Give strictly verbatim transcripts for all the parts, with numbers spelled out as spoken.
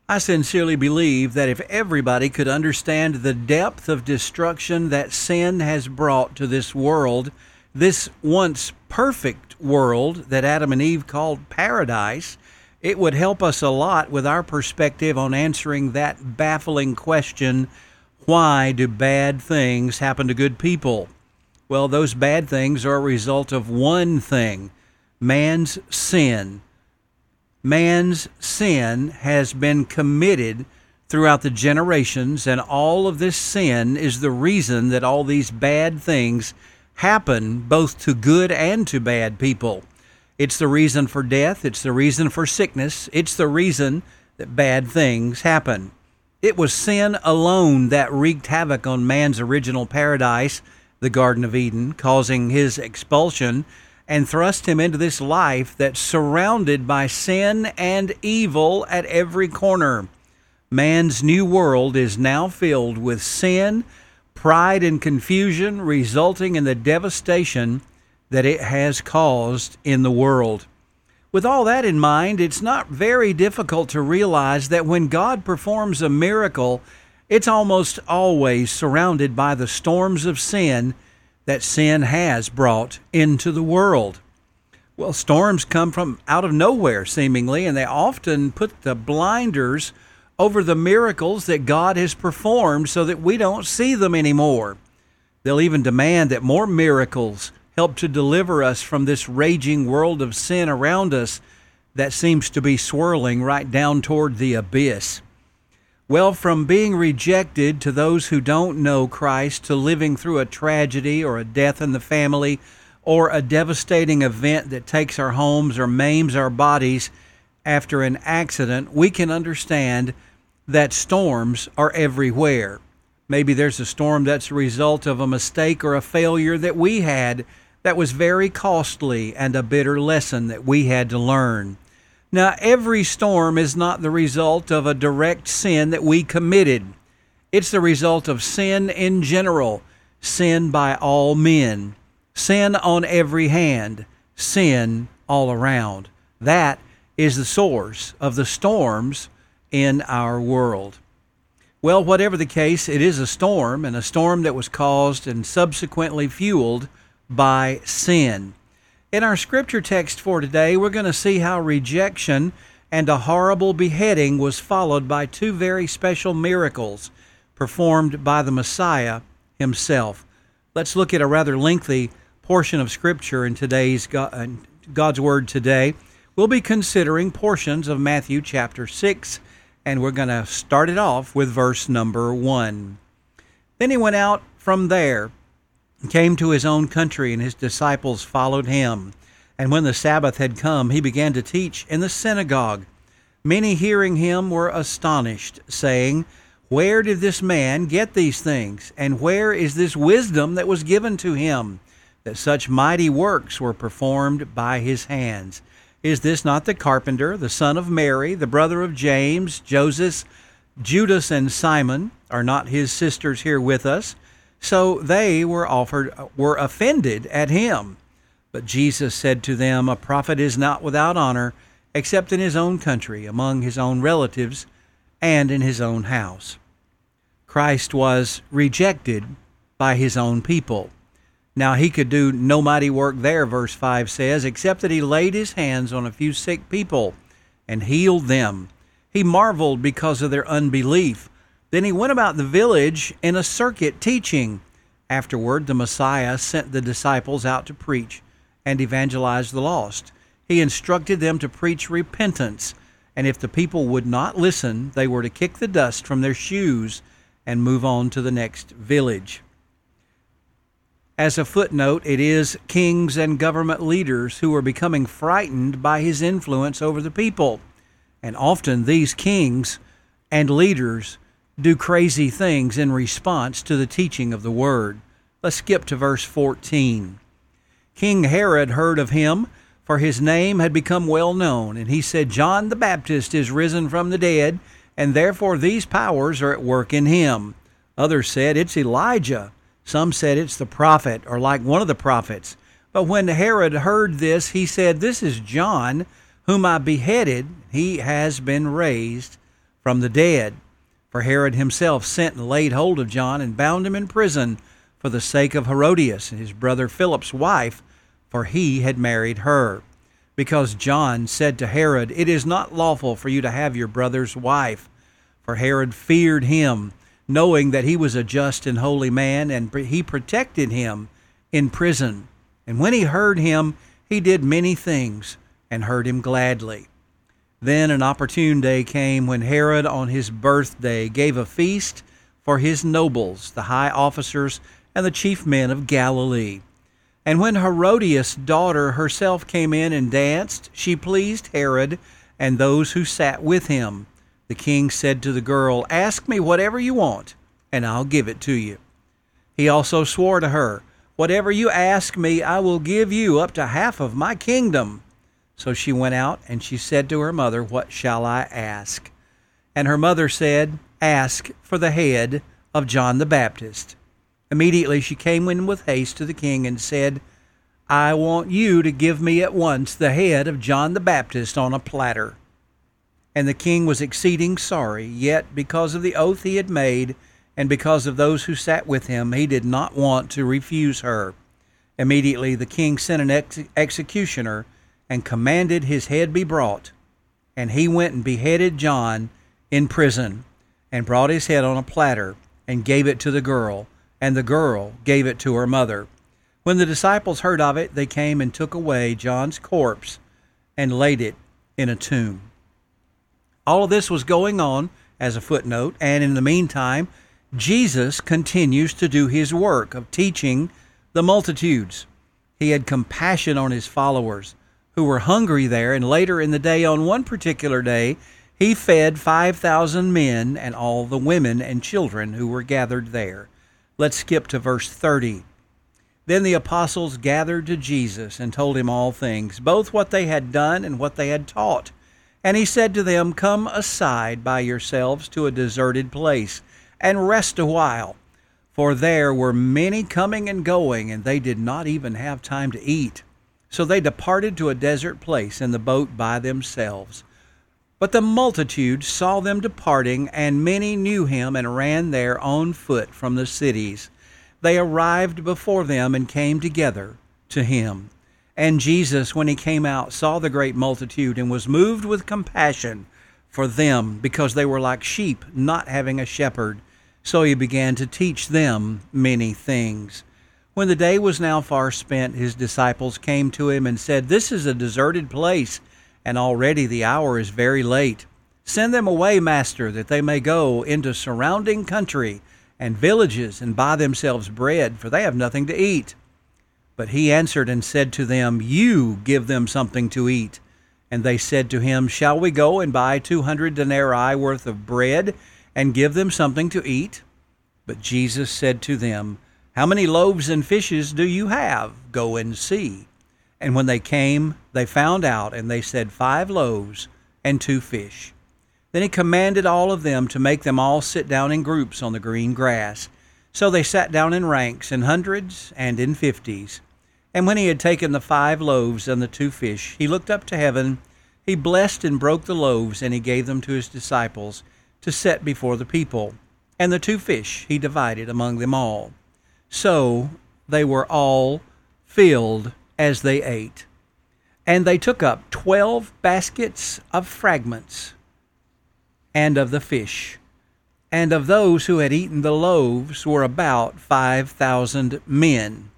I sincerely believe that if everybody could understand the depth of destruction that sin has brought to this world, this once perfect world that Adam and Eve called paradise, it would help us a lot with our perspective on answering that baffling question, why do bad things happen to good people? Well, those bad things are a result of one thing, man's sin. Man's sin has been committed throughout the generations, and all of this sin is the reason that all these bad things happen both to good and to bad people. It's the reason for death, it's the reason for sickness, it's the reason that bad things happen. It was sin alone that wreaked havoc on man's original paradise, the Garden of Eden, causing his expulsion and thrust him into this life that's surrounded by sin and evil at every corner. Man's new world is now filled with sin, pride, and confusion, resulting in the devastation that it has caused in the world. With all that in mind, it's not very difficult to realize that when God performs a miracle, it's almost always surrounded by the storms of sin that sin has brought into the world. Well, storms come from out of nowhere, seemingly, and they often put the blinders over the miracles that God has performed so that we don't see them anymore. They'll even demand that more miracles help to deliver us from this raging world of sin around us that seems to be swirling right down toward the abyss. Well, from being rejected to those who don't know Christ, to living through a tragedy or a death in the family or a devastating event that takes our homes or maims our bodies after an accident, we can understand that storms are everywhere. Maybe there's a storm that's a result of a mistake or a failure that we had that was very costly and a bitter lesson that we had to learn. Now, every storm is not the result of a direct sin that we committed. It's the result of sin in general, sin by all men, sin on every hand, sin all around. That is the source of the storms in our world. Well, whatever the case, it is a storm, and a storm that was caused and subsequently fueled by sin. In our scripture text for today, we're going to see how rejection and a horrible beheading was followed by two very special miracles performed by the Messiah himself. Let's look at a rather lengthy portion of scripture in today's God's Word today. We'll be considering portions of Matthew chapter six, and we're going to start it off with verse number one. Then he went out from there, came to his own country, and his disciples followed him. And when the Sabbath had come, he began to teach in the synagogue. Many hearing him were astonished, saying, "Where did this man get these things? And where is this wisdom that was given to him, that such mighty works were performed by his hands? Is this not the carpenter, the son of Mary, the brother of James, Joseph, Judas, and Simon? Are not his sisters here with us?" So they were offered, were offended at him. But Jesus said to them, "A prophet is not without honor, except in his own country, among his own relatives, and in his own house." Christ was rejected by his own people. Now he could do no mighty work there, verse five says, except that he laid his hands on a few sick people and healed them. He marveled because of their unbelief. Then he went about the village in a circuit teaching. Afterward, the Messiah sent the disciples out to preach and evangelize the lost. He instructed them to preach repentance, and if the people would not listen, they were to kick the dust from their shoes and move on to the next village. As a footnote, it is kings and government leaders who are becoming frightened by his influence over the people. And often these kings and leaders do crazy things in response to the teaching of the word. Let's skip to verse fourteen. King Herod heard of him, for his name had become well known, and he said, "John the Baptist is risen from the dead, and therefore these powers are at work in him." Others said, "It's Elijah." Some said it's the prophet, or like one of the prophets. But when Herod heard this, he said, "This is John, whom I beheaded. He has been raised from the dead. For Herod himself sent and laid hold of John and bound him in prison for the sake of Herodias, his brother Philip's wife, for he had married her. Because John said to Herod, "It is not lawful for you to have your brother's wife." For Herod feared him, knowing that he was a just and holy man, and he protected him in prison. And when he heard him, he did many things, and heard him gladly. Then an opportune day came when Herod on his birthday gave a feast for his nobles, the high officers, and the chief men of Galilee. And when Herodias' daughter herself came in and danced, she pleased Herod and those who sat with him. The king said to the girl, "Ask me whatever you want, and I'll give it to you." He also swore to her, "Whatever you ask me, I will give you up to half of my kingdom." So she went out, and she said to her mother, "What shall I ask?" And her mother said, "Ask for the head of John the Baptist." Immediately she came in with haste to the king and said, "I want you to give me at once the head of John the Baptist on a platter." And the king was exceeding sorry, yet because of the oath he had made, and because of those who sat with him, he did not want to refuse her. Immediately the king sent an ex- executioner and commanded his head be brought. And he went and beheaded John in prison, and brought his head on a platter, and gave it to the girl, and the girl gave it to her mother. When the disciples heard of it, they came and took away John's corpse and laid it in a tomb. All of this was going on as a footnote, and in the meantime, Jesus continues to do his work of teaching the multitudes. He had compassion on his followers who were hungry there, and later in the day, on one particular day, he fed five thousand men and all the women and children who were gathered there. Let's skip to verse thirty. Then the apostles gathered to Jesus and told him all things, both what they had done and what they had taught. And he said to them, "Come aside by yourselves to a deserted place, and rest a while." For there were many coming and going, and they did not even have time to eat. So they departed to a desert place in the boat by themselves. But the multitude saw them departing, and many knew him and ran there on foot from the cities. They arrived before them and came together to him. And Jesus, when he came out, saw the great multitude and was moved with compassion for them, because they were like sheep not having a shepherd. So he began to teach them many things. When the day was now far spent, his disciples came to him and said, "This is a deserted place, and already the hour is very late. Send them away, Master, that they may go into surrounding country and villages and buy themselves bread, for they have nothing to eat." But he answered and said to them, "You give them something to eat." And they said to him, "Shall we go and buy two hundred denarii worth of bread and give them something to eat?" But Jesus said to them, "How many loaves and fishes do you have? Go and see." And when they came, they found out, and they said, "Five loaves and two fish." Then he commanded all of them to make them all sit down in groups on the green grass. So they sat down in ranks, in hundreds and in fifties. And when he had taken the five loaves and the two fish, he looked up to heaven, he blessed and broke the loaves, and he gave them to his disciples to set before the people. And the two fish he divided among them all. So they were all filled as they ate. And they took up twelve baskets of fragments, and of the fish. And of those who had eaten the loaves were about five thousand men.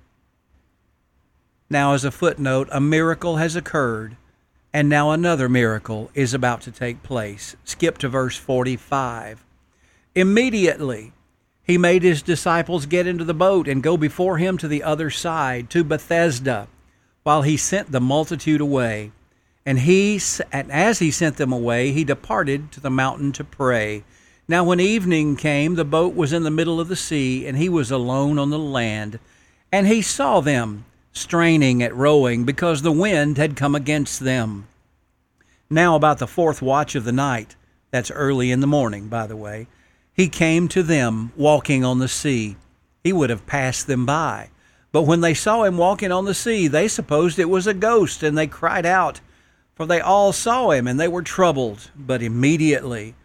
Now, as a footnote, a miracle has occurred, and now another miracle is about to take place. Skip to verse forty-five. Immediately he made his disciples get into the boat and go before him to the other side, to Bethesda, while he sent the multitude away. And he, and as he sent them away, he departed to the mountain to pray. Now when evening came, the boat was in the middle of the sea, and he was alone on the land. And he saw them straining at rowing, because the wind had come against them. Now about the fourth watch of the night, that's early in the morning, by the way, he came to them walking on the sea. He would have passed them by. But when they saw him walking on the sea, they supposed it was a ghost, and they cried out, for they all saw him, and they were troubled. But immediately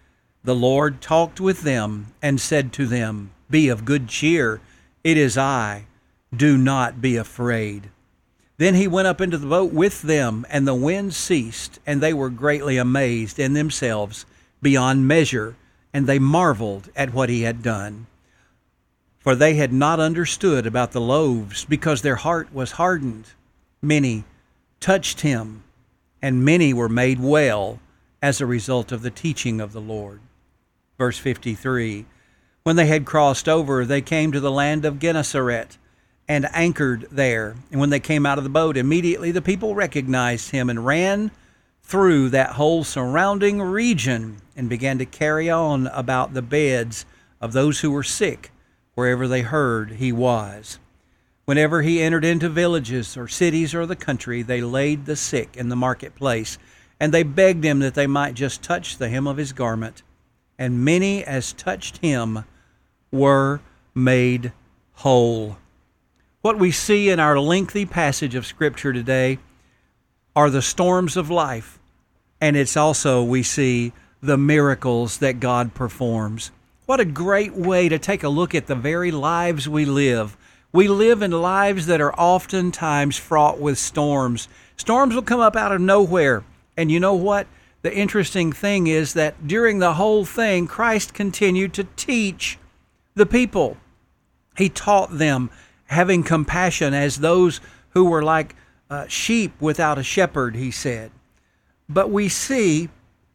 The Lord talked with them and said to them, Be of good cheer, it is I, do not be afraid. Then he went up into the boat with them, and the wind ceased, and they were greatly amazed in themselves beyond measure, and they marveled at what he had done. For they had not understood about the loaves, because their heart was hardened. Many touched him, and many were made well as a result of the teaching of the Lord. Verse fifty-three, when they had crossed over, they came to the land of Gennesaret and anchored there. And when they came out of the boat, immediately the people recognized him and ran through that whole surrounding region and began to carry on about the beds of those who were sick wherever they heard he was. Whenever he entered into villages or cities or the country, they laid the sick in the marketplace, and they begged him that they might just touch the hem of his garment. And many as touched him were made whole. What we see in our lengthy passage of Scripture today are the storms of life, and it's also, we see, the miracles that God performs. What a great way to take a look at the very lives we live. We live in lives that are oftentimes fraught with storms. Storms will come up out of nowhere, and you know what? The interesting thing is that during the whole thing, Christ continued to teach the people. He taught them, having compassion as those who were like uh, sheep without a shepherd, he said. But we see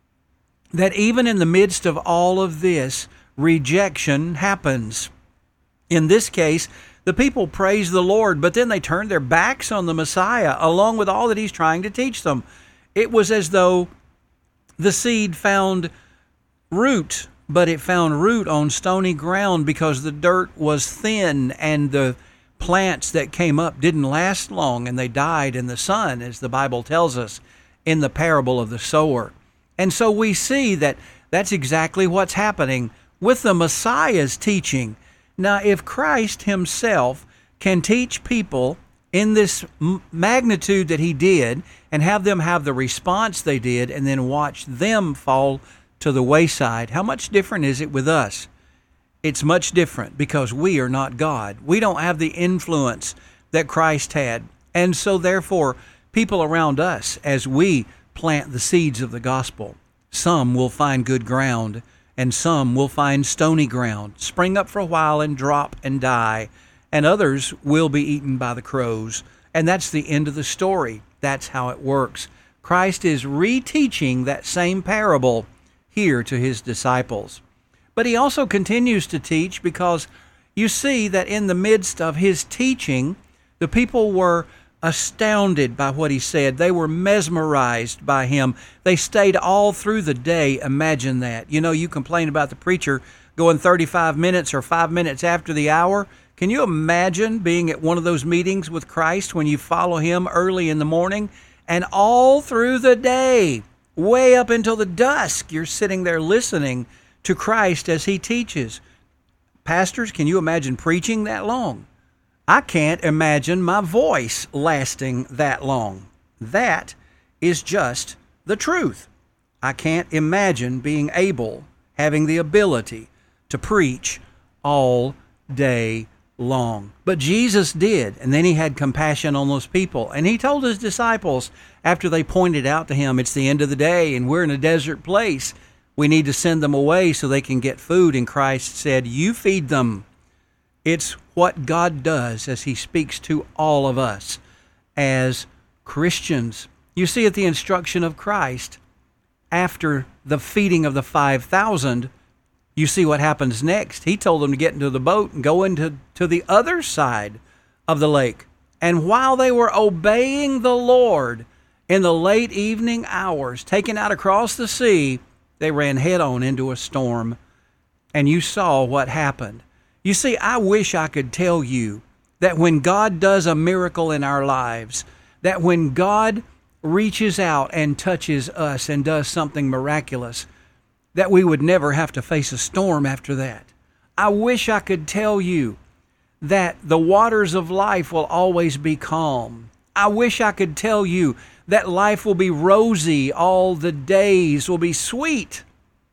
that even in the midst of all of this, rejection happens. In this case, the people praised the Lord, but then they turned their backs on the Messiah, along with all that he's trying to teach them. It was as though the seed found root, but it found root on stony ground because the dirt was thin and the plants that came up didn't last long and they died in the sun, as the Bible tells us in the parable of the sower. And so we see that that's exactly what's happening with the Messiah's teaching. Now, if Christ himself can teach people in this magnitude that he did and have them have the response they did and then watch them fall to the wayside, how much different is it with us? It's much different because we are not God. We don't have the influence that Christ had. And so therefore, people around us, as we plant the seeds of the gospel, some will find good ground and some will find stony ground, spring up for a while and drop and die, and others will be eaten by the crows. And that's the end of the story. That's how it works. Christ is reteaching that same parable here to his disciples. But he also continues to teach because you see that in the midst of his teaching, the people were astounded by what he said. They were mesmerized by him. They stayed all through the day. Imagine that. You know, you complain about the preacher going thirty-five minutes or five minutes after the hour. Can you imagine being at one of those meetings with Christ when you follow him early in the morning and all through the day, way up until the dusk, you're sitting there listening to Christ as he teaches? Pastors, can you imagine preaching that long? I can't imagine my voice lasting that long. That is just the truth. I can't imagine being able, having the ability to preach all day long. But Jesus did, and then he had compassion on those people. And he told his disciples, after they pointed out to him, it's the end of the day and we're in a desert place, we need to send them away so they can get food. And Christ said, you feed them. It's what God does as he speaks to all of us as Christians. You see, at the instruction of Christ, after the feeding of the five thousand, you see what happens next. He told them to get into the boat and go into to the other side of the lake. And while they were obeying the Lord in the late evening hours, taken out across the sea, they ran head on into a storm. And you saw what happened. You see, I wish I could tell you that when God does a miracle in our lives, that when God reaches out and touches us and does something miraculous, that we would never have to face a storm after that. I wish I could tell you that the waters of life will always be calm. I wish I could tell you that life will be rosy, all the days will be sweet.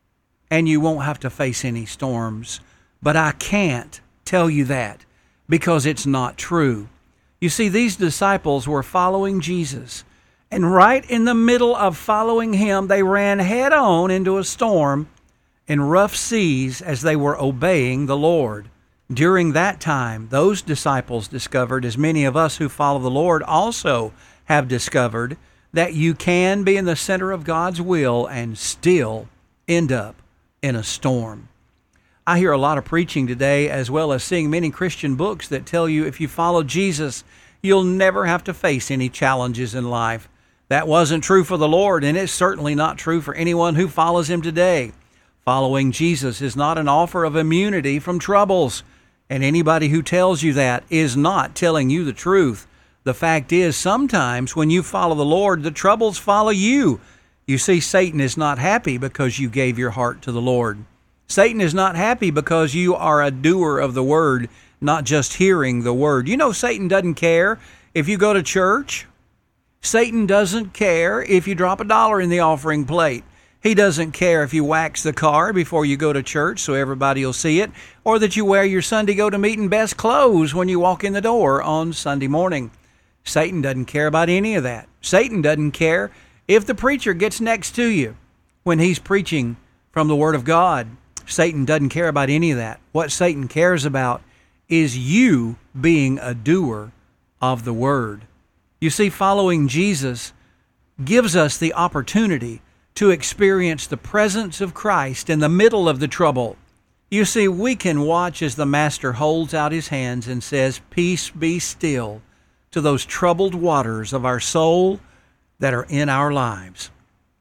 and you won't have to face any storms. But I can't tell you that because it's not true. You see, these disciples were following Jesus, and right in the middle of following him, they ran head on into a storm in rough seas as they were obeying the Lord. During that time, those disciples discovered, as many of us who follow the Lord also have discovered, that you can be in the center of God's will and still end up in a storm. I hear a lot of preaching today, as well as seeing many Christian books that tell you if you follow Jesus, you'll never have to face any challenges in life. That wasn't true for the Lord, and it's certainly not true for anyone who follows him today. Following Jesus is not an offer of immunity from troubles, and anybody who tells you that is not telling you the truth. The fact is, sometimes when you follow the Lord, the troubles follow you. You see, Satan is not happy because you gave your heart to the Lord. Satan is not happy because you are a doer of the word, not just hearing the word. You know, Satan doesn't care if you go to church. Satan doesn't care if you drop a dollar in the offering plate. He doesn't care if you wax the car before you go to church so everybody will see it, or that you wear your Sunday go-to-meeting best clothes when you walk in the door on Sunday morning. Satan doesn't care about any of that. Satan doesn't care if the preacher gets next to you when he's preaching from the Word of God. Satan doesn't care about any of that. What Satan cares about is you being a doer of the Word. You see, following Jesus gives us the opportunity to experience the presence of Christ in the middle of the trouble. You see, we can watch as the Master holds out his hands and says, "Peace be still," to those troubled waters of our soul that are in our lives.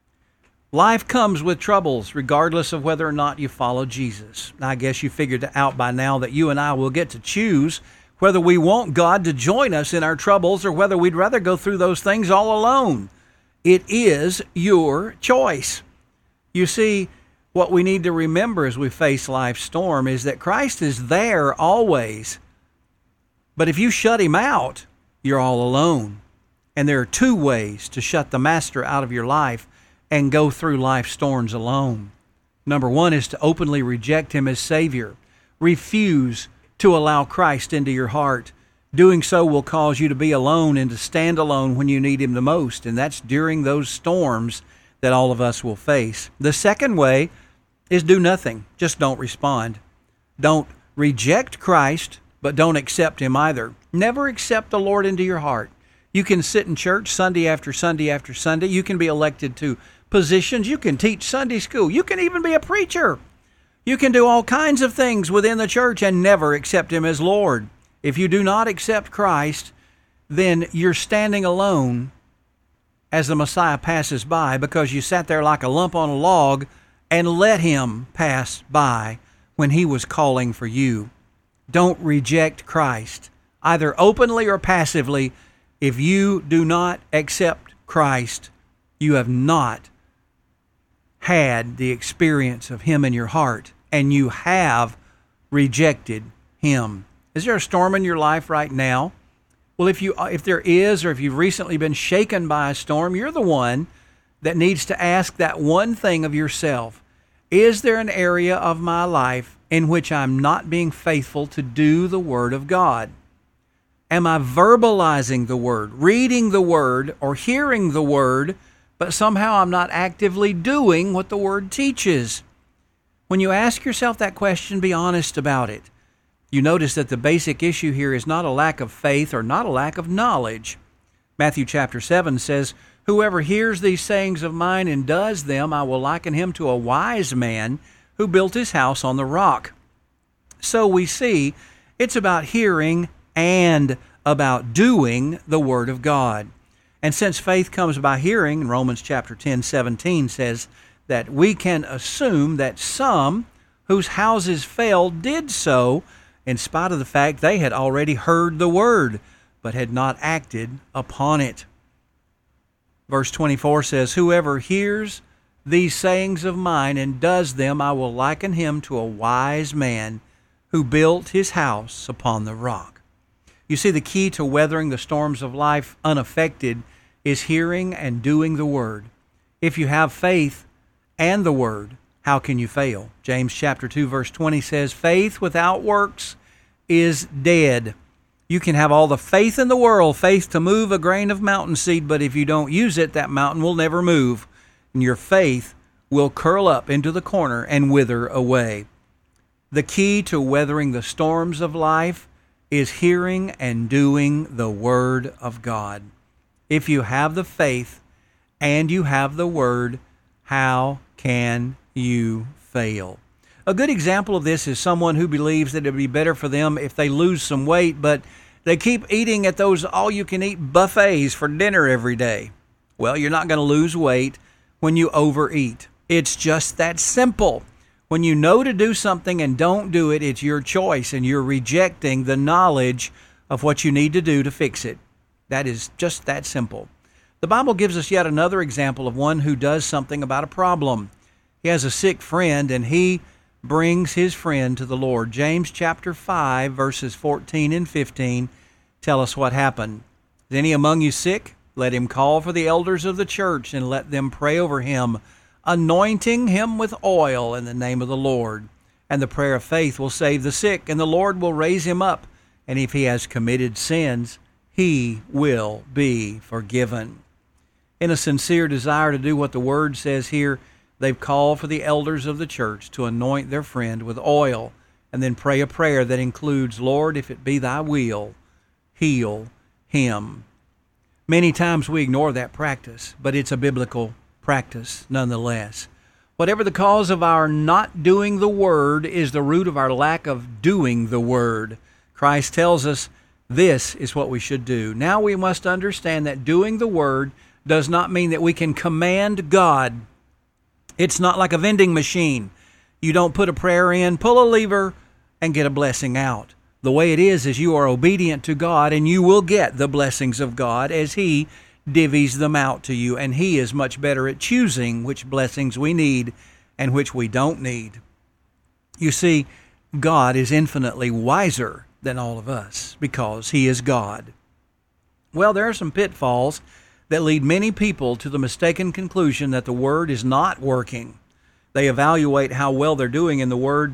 Life comes with troubles, regardless of whether or not you follow Jesus. I guess you figured out by now that you and I will get to choose whether we want God to join us in our troubles or whether we'd rather go through those things all alone. It is your choice. You see, what we need to remember as we face life's storm is that Christ is there always. But if you shut him out, you're all alone. And there are two ways to shut the Master out of your life and go through life's storms alone. Number one is to openly reject him as Savior. Refuse to allow Christ into your heart. Doing so will cause you to be alone and to stand alone when you need him the most, and that's during those storms that all of us will face. The second way is do nothing. Just don't respond. Don't reject Christ, but don't accept him either. Never accept the Lord into your heart. You can sit in church Sunday after Sunday after Sunday. You can be elected to positions. You can teach Sunday school. You can even be a preacher. You can do all kinds of things within the church and never accept him as Lord. If you do not accept Christ, then you're standing alone as the Messiah passes by because you sat there like a lump on a log and let him pass by when he was calling for you. Don't reject Christ, either openly or passively. If you do not accept Christ, you have not had the experience of him in your heart, and you have rejected him. Is there a storm in your life right now? Well, if you if there is, or if you've recently been shaken by a storm, you're the one that needs to ask that one thing of yourself. Is there an area of my life in which I'm not being faithful to do the Word of God? Am I verbalizing the Word, reading the Word, or hearing the Word, but somehow I'm not actively doing what the Word teaches? When you ask yourself that question, be honest about it. You notice that the basic issue here is not a lack of faith or not a lack of knowledge. Matthew chapter seven says, "Whoever hears these sayings of mine and does them, I will liken him to a wise man who built his house on the rock." So we see it's about hearing and about doing the Word of God. And since faith comes by hearing, and Romans chapter ten, seventeen says that we can assume that some whose houses fell did so in spite of the fact they had already heard the Word, but had not acted upon it. Verse twenty-four says, "Whoever hears these sayings of mine and does them, I will liken him to a wise man who built his house upon the rock." You see, the key to weathering the storms of life unaffected is hearing and doing the Word. If you have faith and the Word, how can you fail? James chapter two, verse twenty says, faith without works is dead. You can have all the faith in the world, faith to move a grain of mountain seed, but if you don't use it, that mountain will never move, and your faith will curl up into the corner and wither away. The key to weathering the storms of life is hearing and doing the Word of God. If you have the faith and you have the Word, how can you fail? A good example of this is someone who believes that it would be better for them if they lose some weight, but they keep eating at those all-you-can-eat buffets for dinner every day. Well, you're not going to lose weight when you overeat. It's just that simple. When you know to do something and don't do it, it's your choice, and you're rejecting the knowledge of what you need to do to fix it. That is just that simple. The Bible gives us yet another example of one who does something about a problem. He has a sick friend, and he brings his friend to the Lord. James chapter five, verses fourteen and fifteen tell us what happened. Is any among you sick? Let him call for the elders of the church, and let them pray over him, anointing him with oil in the name of the Lord. And the prayer of faith will save the sick, and the Lord will raise him up. And if he has committed sins, he will be forgiven. In a sincere desire to do what the Word says here, they've called for the elders of the church to anoint their friend with oil and then pray a prayer that includes, Lord, if it be thy will, heal him. Many times we ignore that practice, but it's a biblical practice nonetheless. Whatever the cause of our not doing the Word is the root of our lack of doing the Word. Christ tells us this is what we should do. Now we must understand that doing the Word does not mean that we can command God. It's not like a vending machine. You don't put a prayer in, pull a lever, and get a blessing out. The way it is is you are obedient to God, and you will get the blessings of God as He divvies them out to you. And He is much better at choosing which blessings we need and which we don't need. You see, God is infinitely wiser than all of us because He is God. Well, there are some pitfalls that lead many people to the mistaken conclusion that the Word is not working. They evaluate how well they're doing in the Word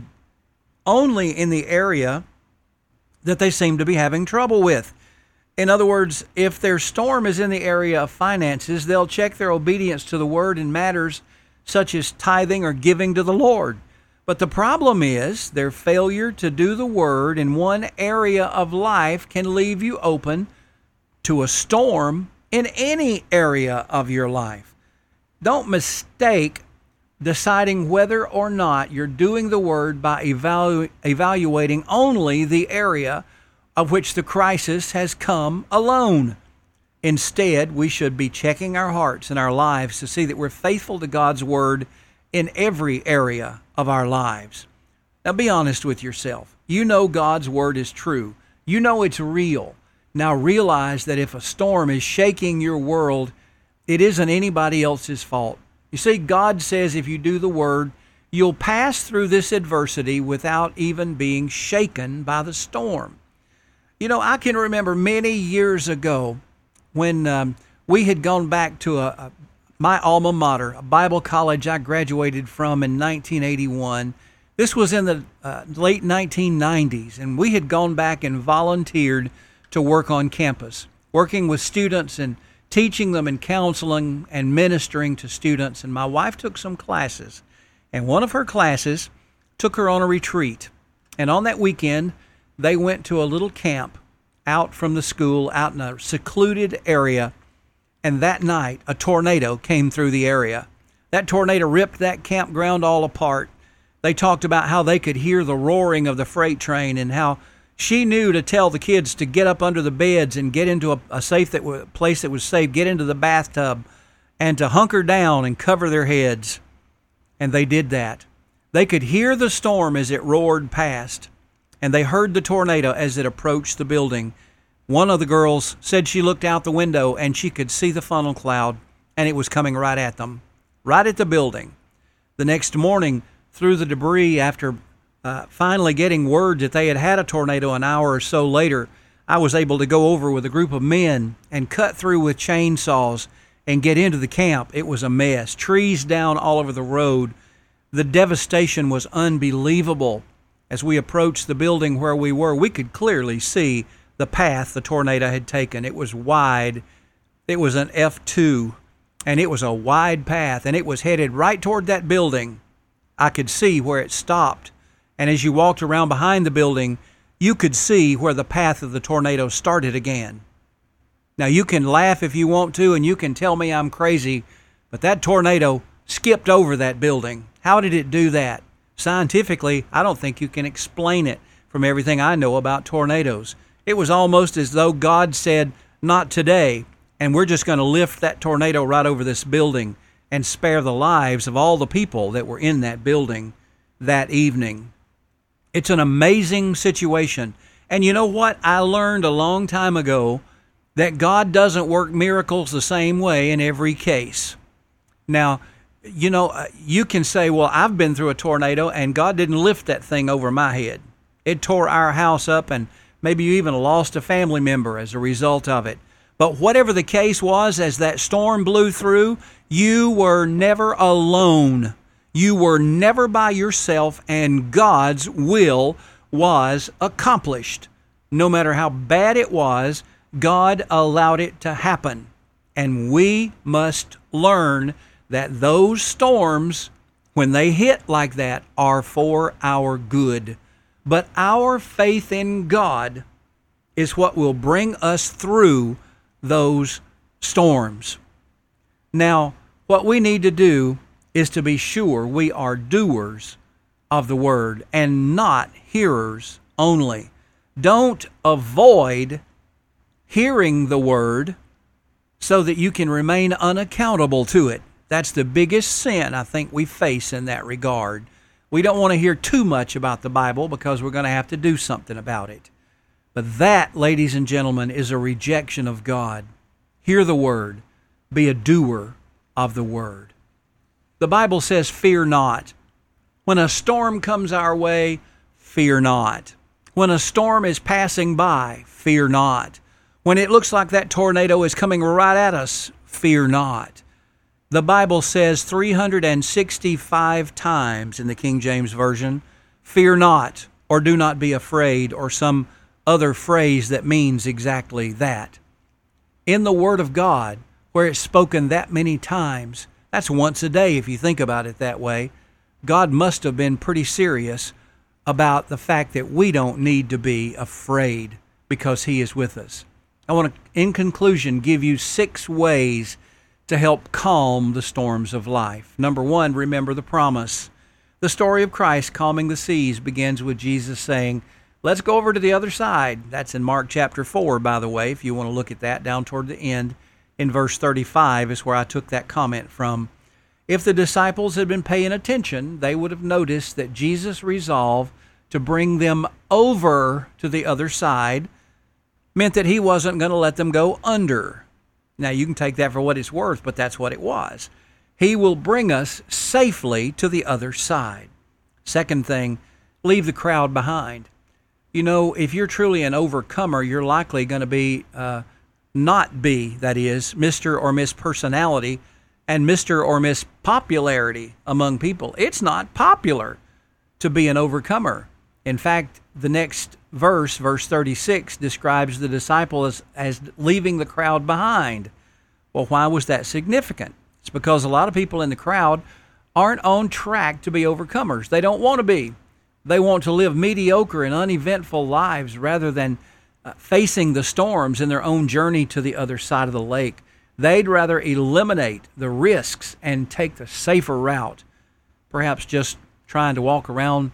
only in the area that they seem to be having trouble with. In other words, if their storm is in the area of finances, they'll check their obedience to the Word in matters such as tithing or giving to the Lord. But the problem is their failure to do the Word in one area of life can leave you open to a storm in any area of your life. Don't mistake deciding whether or not you're doing the Word by evalu- evaluating only the area of which the crisis has come alone. Instead, we should be checking our hearts and our lives to see that we're faithful to God's Word in every area of our lives. Now, be honest with yourself. You know God's Word is true. You know it's real. Now realize that if a storm is shaking your world, it isn't anybody else's fault. You see, God says if you do the Word, you'll pass through this adversity without even being shaken by the storm. You know, I can remember many years ago when um, we had gone back to a, a my alma mater, a Bible college I graduated from in nineteen eighty-one. This was in the uh, late nineteen nineties, and we had gone back and volunteered to work on campus, working with students and teaching them and counseling and ministering to students. And my wife took some classes, and one of her classes took her on a retreat. And on that weekend, they went to a little camp out from the school, out in a secluded area. And that night, a tornado came through the area. That tornado ripped that campground all apart. They talked about how they could hear the roaring of the freight train and how she knew to tell the kids to get up under the beds and get into a, a safe that was, place that was safe, get into the bathtub, and to hunker down and cover their heads. And they did that. They could hear the storm as it roared past, and they heard the tornado as it approached the building. One of the girls said she looked out the window and she could see the funnel cloud, and it was coming right at them, right at the building. The next morning, through the debris, after uh, finally getting word that they had had a tornado an hour or so later, I was able to go over with a group of men and cut through with chainsaws and get into the camp. It was a mess. Trees down all over the road. The devastation was unbelievable. As we approached the building where we were, we could clearly see the path the tornado had taken. It was wide. It was an F two, and it was a wide path, and it was headed right toward that building. I could see where it stopped, and as you walked around behind the building, you could see where the path of the tornado started again. Now, you can laugh if you want to, and you can tell me I'm crazy, but that tornado skipped over that building. How did it do that? Scientifically, I don't think you can explain it from everything I know about tornadoes. It was almost as though God said, not today, and we're just going to lift that tornado right over this building and spare the lives of all the people that were in that building that evening. It's an amazing situation. And you know what? I learned a long time ago that God doesn't work miracles the same way in every case. Now, you know, you can say, well, I've been through a tornado and God didn't lift that thing over my head. It tore our house up, and maybe you even lost a family member as a result of it. But whatever the case was, as that storm blew through, you were never alone. You were never by yourself, and God's will was accomplished. No matter how bad it was, God allowed it to happen. And we must learn that those storms, when they hit like that, are for our good. But our faith in God is what will bring us through those storms. Now, what we need to do is to be sure we are doers of the word and not hearers only. Don't avoid hearing the word so that you can remain unaccountable to it. That's the biggest sin I think we face in that regard. We don't want to hear too much about the Bible because we're going to have to do something about it. But that, ladies and gentlemen, is a rejection of God. Hear the word. Be a doer of the word. The Bible says, fear not. When a storm comes our way, fear not. When a storm is passing by, fear not. When it looks like that tornado is coming right at us, fear not. The Bible says three hundred sixty-five times in the King James Version, fear not, or do not be afraid, or some other phrase that means exactly that. In the Word of God, where it's spoken that many times, that's once a day if you think about it that way, God must have been pretty serious about the fact that we don't need to be afraid because He is with us. I want to, in conclusion, give you six ways to help calm the storms of life. Number one, remember the promise. The story of Christ calming the seas begins with Jesus saying, let's go over to the other side. That's in Mark chapter four, by the way, if you want to look at that down toward the end. In verse thirty-five is where I took that comment from. If the disciples had been paying attention, they would have noticed that Jesus' resolve to bring them over to the other side meant that He wasn't going to let them go under. Now, you can take that for what it's worth, but that's what it was. He will bring us safely to the other side. Second thing, leave the crowd behind. You know, if you're truly an overcomer, you're likely going to be, uh, not be, that is, Mister or Miss Personality and Mister or Miss Popularity among people. It's not popular to be an overcomer. In fact, the next verse, verse thirty-six, describes the disciples as, as leaving the crowd behind. Well, why was that significant? It's because a lot of people in the crowd aren't on track to be overcomers. They don't want to be. They want to live mediocre and uneventful lives rather than uh, facing the storms in their own journey to the other side of the lake. They'd rather eliminate the risks and take the safer route, perhaps just trying to walk around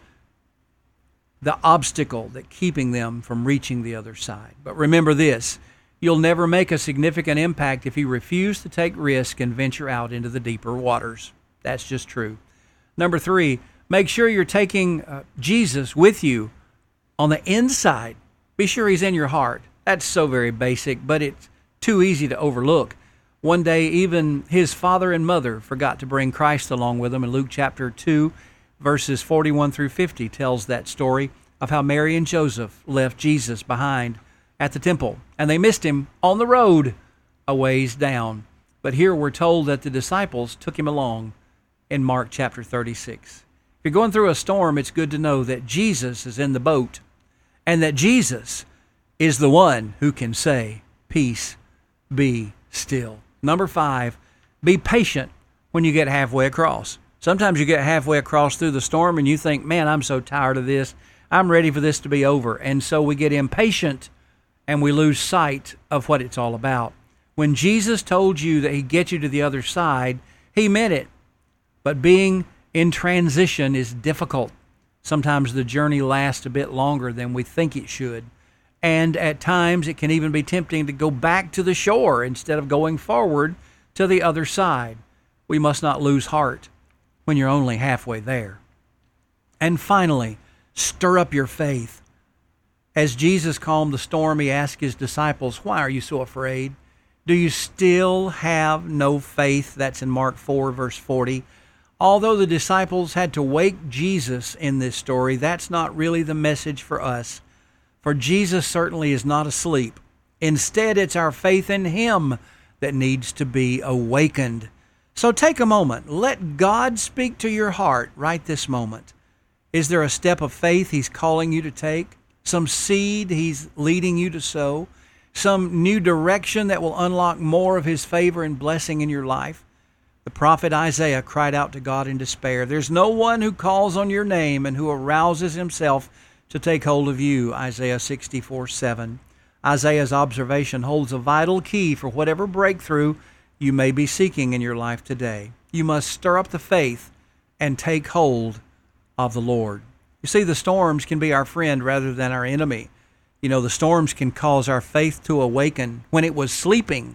the obstacle that keeping them from reaching the other side. But remember this, you'll never make a significant impact if you refuse to take risk and venture out into the deeper waters. That's just true. Number three, make sure you're taking uh, Jesus with you on the inside. Be sure He's in your heart. That's so very basic, but it's too easy to overlook. One day, even His father and mother forgot to bring Christ along with them. In Luke chapter two, verses forty-one through fifty tells that story of how Mary and Joseph left Jesus behind at the temple, and they missed Him on the road a ways down. But here we're told that the disciples took Him along in Mark chapter thirty-six. If you're going through a storm, it's good to know that Jesus is in the boat and that Jesus is the one who can say, peace, be still. Number five, be patient when you get halfway across. Sometimes you get halfway across through the storm and you think, man, I'm so tired of this. I'm ready for this to be over. And so we get impatient and we lose sight of what it's all about. When Jesus told you that he'd get you to the other side, he meant it. But being in transition is difficult. Sometimes the journey lasts a bit longer than we think it should. And at times it can even be tempting to go back to the shore instead of going forward to the other side. We must not lose heart when you're only halfway there. And finally, stir up your faith. As Jesus calmed the storm, he asked his disciples, why are you so afraid? Do you still have no faith? That's in Mark four, verse forty. Although the disciples had to wake Jesus in this story, that's not really the message for us. For Jesus certainly is not asleep. Instead, it's our faith in him that needs to be awakened. So take a moment. Let God speak to your heart right this moment. Is there a step of faith he's calling you to take? Some seed he's leading you to sow? Some new direction that will unlock more of his favor and blessing in your life? The prophet Isaiah cried out to God in despair. There's no one who calls on your name and who arouses himself to take hold of you, Isaiah sixty-four seven. Isaiah's observation holds a vital key for whatever breakthrough you may be seeking in your life today. You must stir up the faith and take hold of the Lord. You see, the storms can be our friend rather than our enemy. You know, the storms can cause our faith to awaken when it was sleeping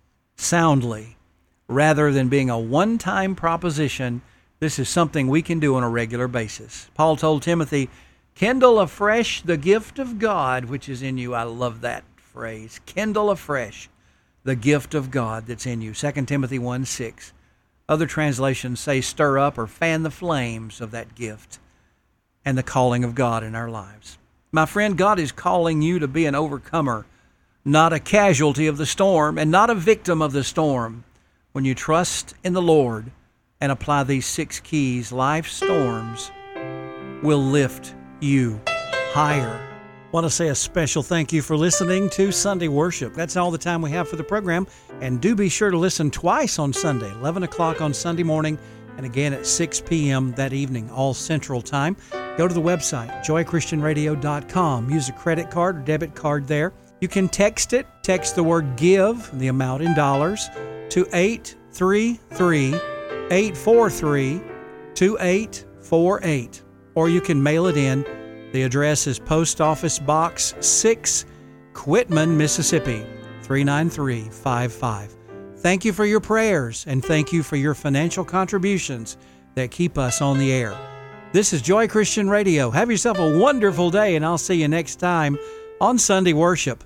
soundly. Rather than being a one-time proposition, this is something we can do on a regular basis. Paul told Timothy, kindle afresh the gift of God which is in you. I love that phrase. Kindle afresh the gift of God that's in you. Second Timothy one six. Other translations say stir up or fan the flames of that gift and the calling of God in our lives. My friend, God is calling you to be an overcomer, not a casualty of the storm and not a victim of the storm. When you trust in the Lord and apply these six keys, life's storms will lift you higher. I want to say a special thank you for listening to Sunday Worship. That's all the time we have for the program. And do be sure to listen twice on Sunday, eleven o'clock on Sunday morning, and again at six p.m. that evening, all Central Time. Go to the website, joy christian radio dot com. Use a credit card or debit card there. You can text it. Text the word give, the amount in dollars, to eight three three, eight four three, two eight four eight. Or you can mail it in. The address is Post Office Box six, Quitman, Mississippi, three nine three five five. Thank you for your prayers, and thank you for your financial contributions that keep us on the air. This is Joy Christian Radio. Have yourself a wonderful day, and I'll see you next time on Sunday Worship.